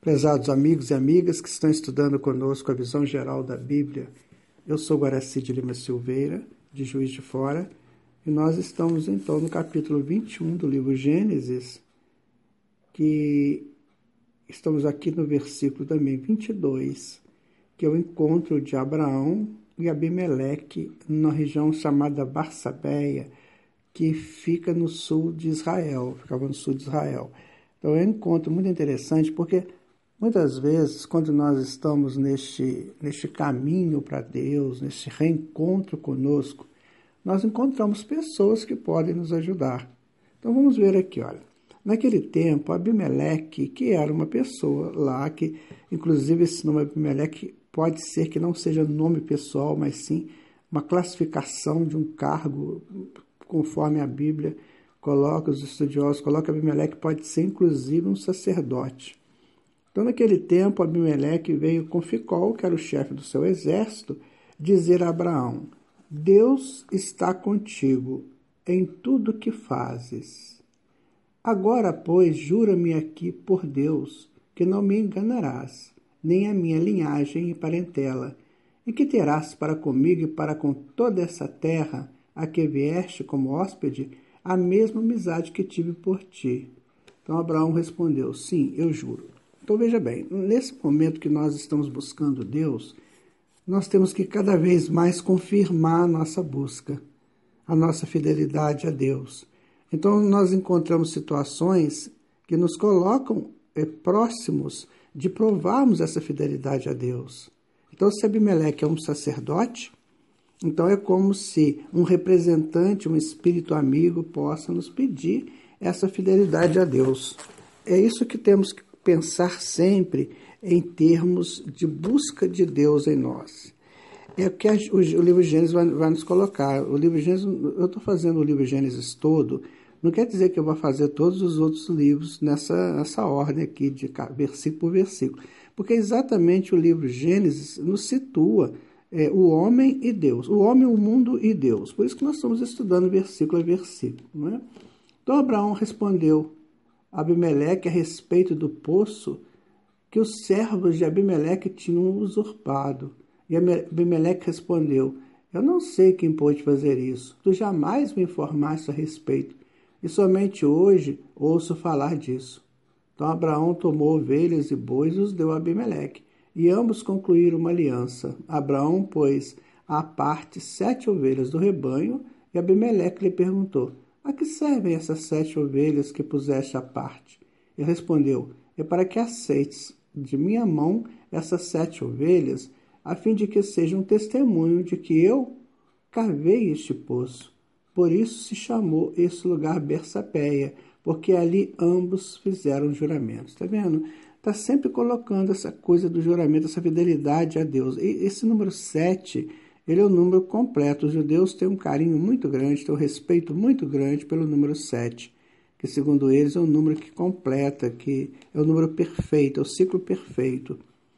Prezados amigos e amigas que estão estudando conosco a visão geral da Bíblia, eu sou Guaraci de Lima Silveira, de Juiz de Fora, e nós estamos então no capítulo 21 do livro Gênesis, que estamos aqui no versículo também 22, que é o encontro de Abraão e Abimeleque na região chamada Barsabeia, que fica no sul de Israel, ficava no sul de Israel. Então é um encontro muito interessante, porque muitas vezes, quando nós estamos neste caminho para Deus, neste reencontro conosco, nós encontramos pessoas que podem nos ajudar. Então vamos ver aqui, olha. Naquele tempo, Abimeleque, que era uma pessoa lá, que inclusive esse nome Abimeleque pode ser que não seja nome pessoal, mas sim uma classificação de um cargo, conforme a Bíblia coloca, os estudiosos colocam, Abimeleque pode ser inclusive um sacerdote. Então, naquele tempo, Abimeleque veio com Ficol, que era o chefe do seu exército, dizer a Abraão: Deus está contigo em tudo que fazes. Agora, pois, jura-me aqui por Deus que não me enganarás, nem a minha linhagem e parentela, e que terás para comigo e para com toda essa terra a que vieste como hóspede a mesma amizade que tive por ti. Então Abraão respondeu: sim, eu juro. Então veja bem, nesse momento que nós estamos buscando Deus, nós temos que cada vez mais confirmar a nossa busca, a nossa fidelidade a Deus. Então nós encontramos situações que nos colocam próximos de provarmos essa fidelidade a Deus. Então se Abimeleque é um sacerdote, então é como se um representante, um espírito amigo possa nos pedir essa fidelidade a Deus. É isso que temos que pensar sempre em termos de busca de Deus em nós. É o que o livro Gênesis vai nos colocar. O livro Gênesis, eu estou fazendo o livro Gênesis todo, não quer dizer que eu vou fazer todos os outros livros nessa ordem aqui, de versículo por versículo, porque exatamente o livro Gênesis nos situa o homem e Deus, o homem, o mundo e Deus. Por isso que nós estamos estudando versículo a versículo. Não é? Então Abraão respondeu a Abimeleque a respeito do poço que os servos de Abimeleque tinham usurpado. E Abimeleque respondeu: eu não sei quem pôde fazer isso. Tu jamais me informaste a respeito, e somente hoje ouço falar disso. Então Abraão tomou ovelhas e bois e os deu a Abimeleque, e ambos concluíram uma aliança. Abraão pôs à parte 7 ovelhas do rebanho, e Abimeleque lhe perguntou: a que servem essas 7 ovelhas que puseste à parte? Ele respondeu: é para que aceites de minha mão essas 7 ovelhas, a fim de que seja um testemunho de que eu cavei este poço. Por isso se chamou esse lugar Bersapeia, porque ali ambos fizeram juramentos. Está vendo? Está sempre colocando essa coisa do juramento, essa fidelidade a Deus. E esse número 7, ele é o número completo. Os judeus têm um carinho muito grande, têm um respeito muito grande pelo número 7, que segundo eles é o número que completa, que é o número perfeito, é o ciclo perfeito.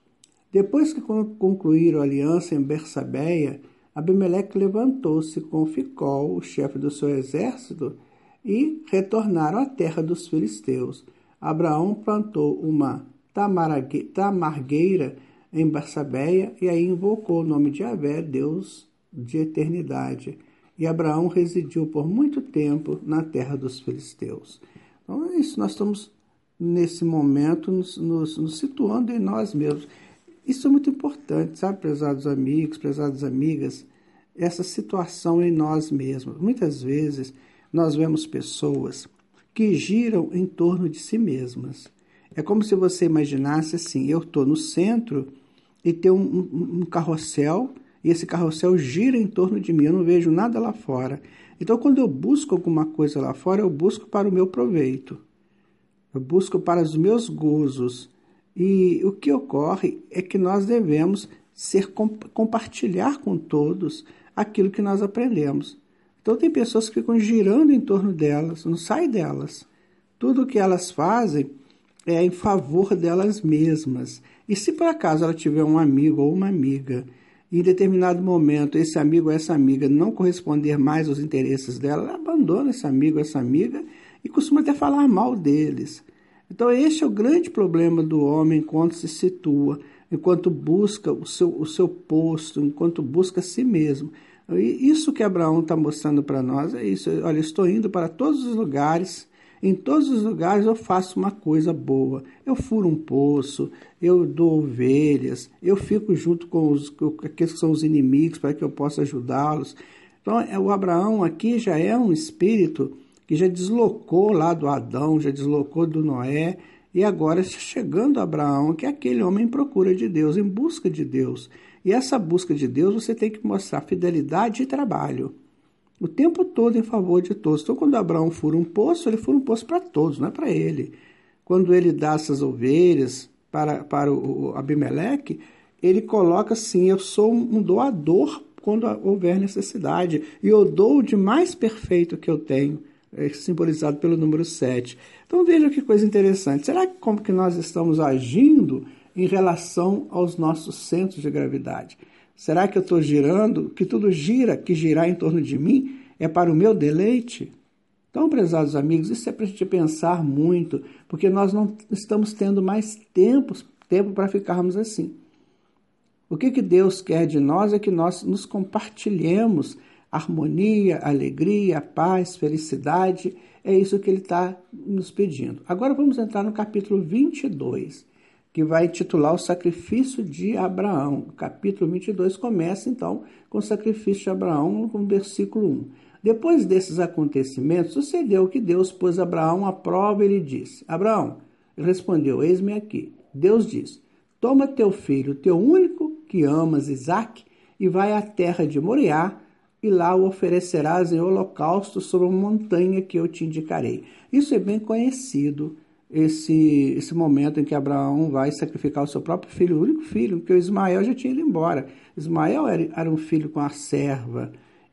Depois que concluíram a aliança em Bersabeia, Abimeleque levantou-se com Ficol, o chefe do seu exército, e retornaram à terra dos filisteus. Abraão plantou uma tamargueira em Barsabeia e aí invocou o nome de Yahvé, Deus de eternidade. E Abraão residiu por muito tempo na terra dos filisteus. Então é isso, nós estamos nesse momento nos situando em nós mesmos. Isso é muito importante, sabe, prezados amigos, prezadas amigas, essa situação em nós mesmos. Muitas vezes nós vemos pessoas que giram em torno de si mesmas. É como se você imaginasse assim: eu estou no centro e tem um carrossel, e esse carrossel gira em torno de mim, eu não vejo nada lá fora. Então, quando eu busco alguma coisa lá fora, eu busco para o meu proveito, eu busco para os meus gozos. E o que ocorre é que nós devemos compartilhar com todos aquilo que nós aprendemos. Então tem pessoas que ficam girando em torno delas, não sai delas. Tudo o que elas fazem é em favor delas mesmas. E se por acaso ela tiver um amigo ou uma amiga, e em determinado momento esse amigo ou essa amiga não corresponder mais aos interesses dela, ela abandona esse amigo ou essa amiga e costuma até falar mal deles. Então, este é o grande problema do homem enquanto se situa, enquanto busca o seu posto, enquanto busca a si mesmo. E isso que Abraão está mostrando para nós é isso. Olha, estou indo para todos os lugares, em todos os lugares eu faço uma coisa boa. Eu furo um poço, eu dou ovelhas, eu fico junto com aqueles que são os inimigos para que eu possa ajudá-los. Então, o Abraão aqui já é um espírito que já deslocou lá do Adão, já deslocou do Noé, e agora está chegando a Abraão, que é aquele homem em procura de Deus, em busca de Deus. E essa busca de Deus você tem que mostrar fidelidade e trabalho, o tempo todo em favor de todos. Então, quando Abraão fura um poço, ele fura um poço para todos, não é para ele. Quando ele dá essas ovelhas para o Abimeleque, ele coloca assim: eu sou um doador quando houver necessidade, e eu dou o de mais perfeito que eu tenho, simbolizado pelo número 7. Então veja que coisa interessante. Será que como que nós estamos agindo em relação aos nossos centros de gravidade? Será que eu estou girando, que tudo gira, que girar em torno de mim é para o meu deleite? Então, prezados amigos, isso é para a gente pensar muito, porque nós não estamos tendo mais tempo para ficarmos assim. O que Deus quer de nós é que nós nos compartilhemos harmonia, alegria, paz, felicidade. É isso que ele está nos pedindo. Agora vamos entrar no capítulo 22, que vai intitular o sacrifício de Abraão. O capítulo 22 começa, então, com o sacrifício de Abraão, com o versículo 1. Depois desses acontecimentos, sucedeu que Deus pôs Abraão à prova e lhe disse: Abraão, ele respondeu: eis-me aqui. Deus disse: toma teu filho, teu único que amas, Isaque, e vai à terra de Moriá, e lá o oferecerás em holocausto sobre uma montanha que eu te indicarei. Isso é bem conhecido, esse momento em que Abraão vai sacrificar o seu próprio filho, o único filho, porque o Ismael já tinha ido embora. Ismael era um filho com a serva,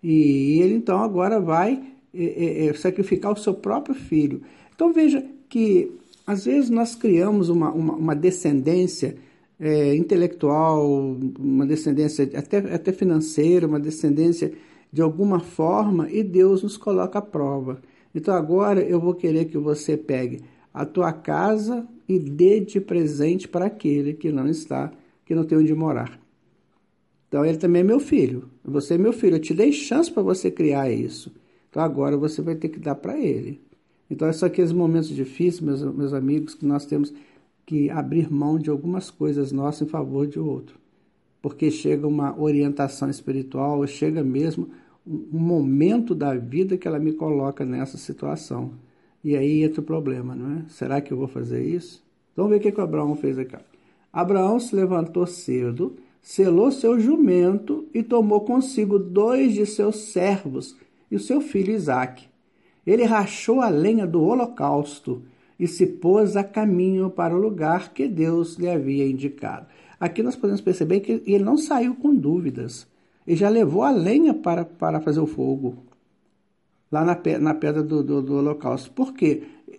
e ele então agora vai sacrificar o seu próprio filho. Então veja que às vezes nós criamos uma descendência intelectual, uma descendência até financeira, uma descendência de alguma forma, e Deus nos coloca à prova. Então agora eu vou querer que você pegue a tua casa e dê de presente para aquele que não tem onde morar. Então ele também é meu filho, você é meu filho, eu te dei chance para você criar isso. Então agora você vai ter que dar para ele. Então são aqueles momentos difíceis, meus amigos, que nós temos que abrir mão de algumas coisas nossas em favor de outro. Porque chega uma orientação espiritual, chega mesmo um momento da vida que ela me coloca nessa situação. E aí entra o problema, não é? Será que eu vou fazer isso? Vamos ver o que Abraão fez aqui. Abraão se levantou cedo, selou seu jumento e tomou consigo 2 de seus servos e o seu filho Isaque. Ele rachou a lenha do holocausto e se pôs a caminho para o lugar que Deus lhe havia indicado. Aqui nós podemos perceber que ele não saiu com dúvidas. Ele já levou a lenha para fazer o fogo, lá na pedra do holocausto. Por quê?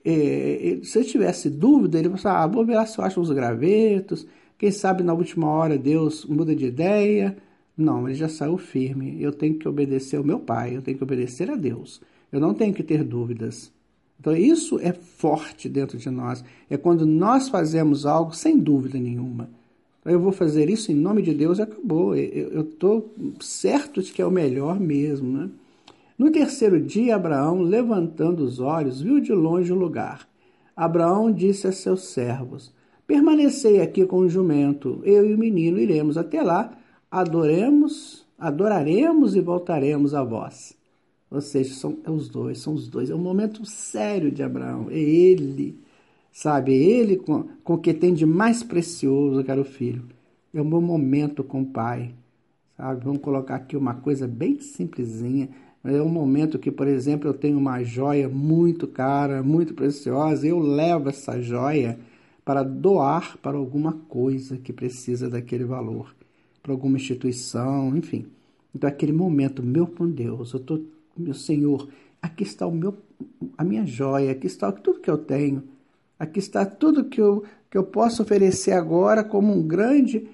Se ele tivesse dúvida, ele falou: vou ver lá se eu acho uns gravetos, quem sabe na última hora Deus muda de ideia. Não, ele já saiu firme. Eu tenho que obedecer ao meu pai, eu tenho que obedecer a Deus. Eu não tenho que ter dúvidas. Então isso é forte dentro de nós. É quando nós fazemos algo sem dúvida nenhuma. Eu vou fazer isso em nome de Deus e acabou. Eu estou certo de que é o melhor mesmo, né? No terceiro dia, Abraão, levantando os olhos, viu de longe o lugar. Abraão disse a seus servos: permanecei aqui com o jumento, eu e o menino iremos até lá, adoraremos e voltaremos a vós. Ou seja, são os dois. É um momento sério de Abraão. É ele, sabe? É ele com o que tem de mais precioso, que era o filho. É o meu momento com o pai, sabe? Vamos colocar aqui uma coisa bem simplesinha. É um momento que, por exemplo, eu tenho uma joia muito cara, muito preciosa. Eu levo essa joia para doar para alguma coisa que precisa daquele valor, para alguma instituição, enfim. Então, aquele momento, meu com Deus, meu Senhor, aqui está a minha joia, aqui está tudo que eu tenho, aqui está tudo que eu posso oferecer agora como um grande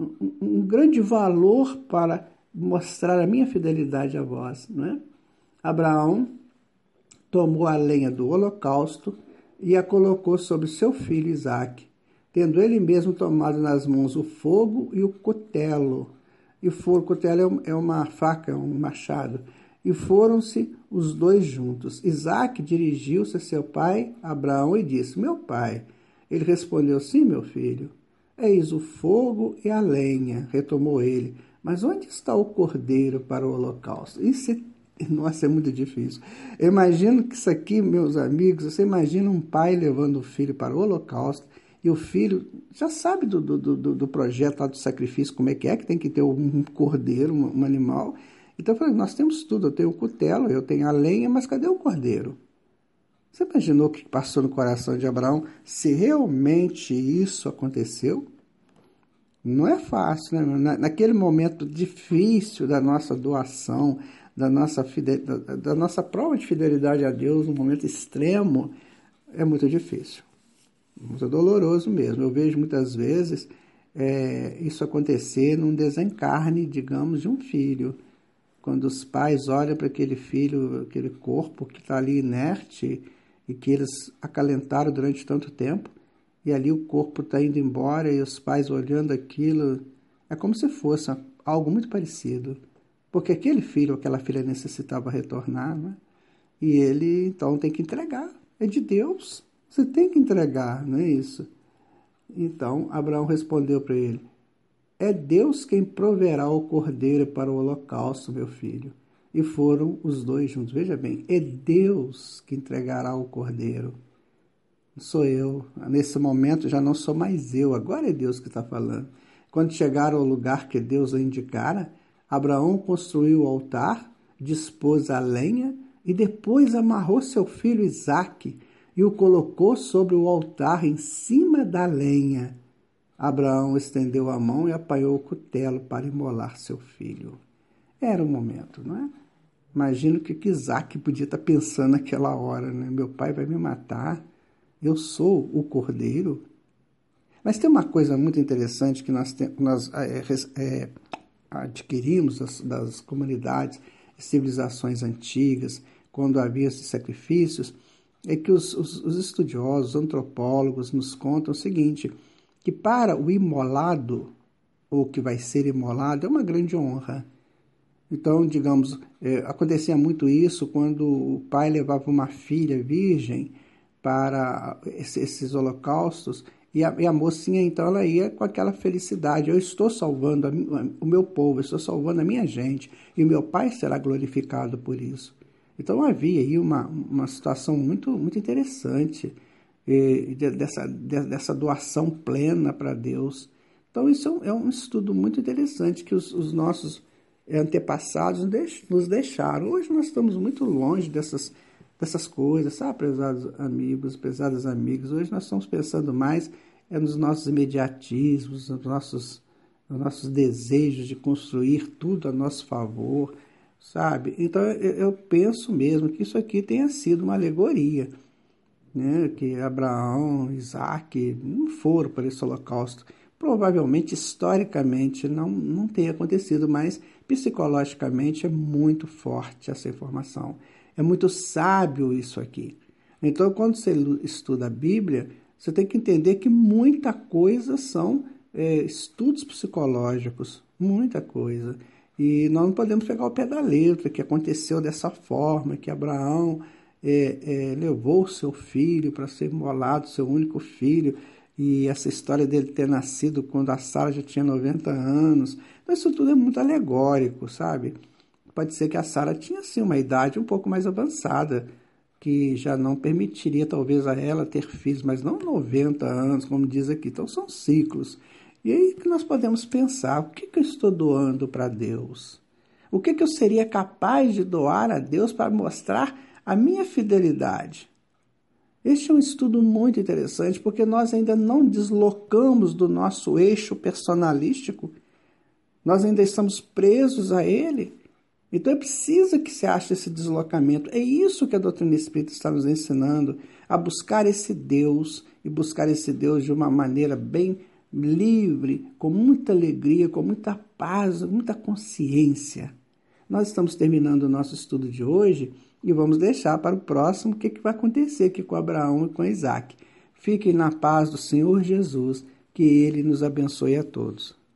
valor para mostrar a minha fidelidade a vós, não é? Abraão tomou a lenha do holocausto, e a colocou sobre seu filho Isaque, tendo ele mesmo tomado nas mãos o fogo e o cutelo. E o cutelo é uma faca, um machado. E foram-se os dois juntos. Isaque dirigiu-se a seu pai Abraão e disse: Meu pai. Ele respondeu: Sim, meu filho. Eis o fogo e a lenha, retomou ele. Mas onde está o cordeiro para o holocausto? Nossa, é muito difícil. Eu imagino que isso aqui, meus amigos, você imagina um pai levando o filho para o holocausto, e o filho já sabe do projeto lá do sacrifício, como é que tem que ter um cordeiro, um animal. Então eu falei, nós temos tudo, eu tenho o cutelo, eu tenho a lenha, mas cadê o cordeiro? Você imaginou o que passou no coração de Abraão? Se realmente isso aconteceu, não é fácil, né? Naquele momento difícil da nossa doação, da nossa prova de fidelidade a Deus, um momento extremo, é muito difícil. Muito doloroso mesmo. Eu vejo muitas vezes isso acontecer num desencarne, digamos, de um filho. Quando os pais olham para aquele filho, aquele corpo que está ali inerte e que eles acalentaram durante tanto tempo, e ali o corpo está indo embora e os pais olhando aquilo, é como se fosse algo muito parecido. Porque aquele filho ou aquela filha necessitava retornar, né? E ele então tem que entregar. É de Deus. Você tem que entregar, não é isso? Então Abraão respondeu para ele: É Deus quem proverá o cordeiro para o holocausto, meu filho. E foram os dois juntos. Veja bem, é Deus que entregará o cordeiro. Não sou eu. Nesse momento já não sou mais eu. Agora é Deus que está falando. Quando chegaram ao lugar que Deus o indicara, Abraão construiu o altar, dispôs a lenha e depois amarrou seu filho Isaque e o colocou sobre o altar em cima da lenha. Abraão estendeu a mão e apanhou o cutelo para imolar seu filho. Era o momento, não é? Imagino que Isaque podia estar pensando naquela hora, né? Meu pai vai me matar, eu sou o cordeiro. Mas tem uma coisa muito interessante que nós adquirimos das comunidades e civilizações antigas, quando havia esses sacrifícios, é que os estudiosos, os antropólogos nos contam o seguinte, que para o imolado, ou que vai ser imolado, é uma grande honra. Então, digamos, acontecia muito isso quando o pai levava uma filha virgem para esses holocaustos, e a mocinha, então, ela ia com aquela felicidade. Eu estou salvando o meu povo, eu estou salvando a minha gente, e o meu pai será glorificado por isso. Então, havia aí uma situação muito, muito interessante dessa doação plena para Deus. Então, isso é um estudo muito interessante que os nossos antepassados nos deixaram. Hoje nós estamos muito longe dessas coisas, sabe, prezados amigos, prezadas amigas. Hoje nós estamos pensando mais nos nossos imediatismos, nos nossos desejos de construir tudo a nosso favor, sabe? Então eu penso mesmo que isso aqui tenha sido uma alegoria, né? Que Abraão, Isaque não foram para esse holocausto. Provavelmente, historicamente, não tenha acontecido, mas psicologicamente é muito forte essa informação. É muito sábio isso aqui. Então, quando você estuda a Bíblia, você tem que entender que muita coisa são estudos psicológicos, muita coisa. E nós não podemos pegar o pé da letra, que aconteceu dessa forma, que Abraão levou o seu filho para ser imolado, seu único filho, e essa história dele ter nascido quando a Sara já tinha 90 anos. Então, isso tudo é muito alegórico, sabe? Pode ser que a Sara tinha, sim, uma idade um pouco mais avançada, que já não permitiria, talvez, a ela ter filhos, mas não 90 anos, como diz aqui. Então, são ciclos. E aí que nós podemos pensar, o que eu estou doando para Deus? O que eu seria capaz de doar a Deus para mostrar a minha fidelidade? Este é um estudo muito interessante, porque nós ainda não deslocamos do nosso eixo personalístico, nós ainda estamos presos a ele. Então é preciso que se ache esse deslocamento. É isso que a doutrina espírita está nos ensinando, a buscar esse Deus, e buscar esse Deus de uma maneira bem livre, com muita alegria, com muita paz, muita consciência. Nós estamos terminando o nosso estudo de hoje e vamos deixar para o próximo o que vai acontecer aqui com Abraão e com Isaac. Fiquem na paz do Senhor Jesus, que Ele nos abençoe a todos.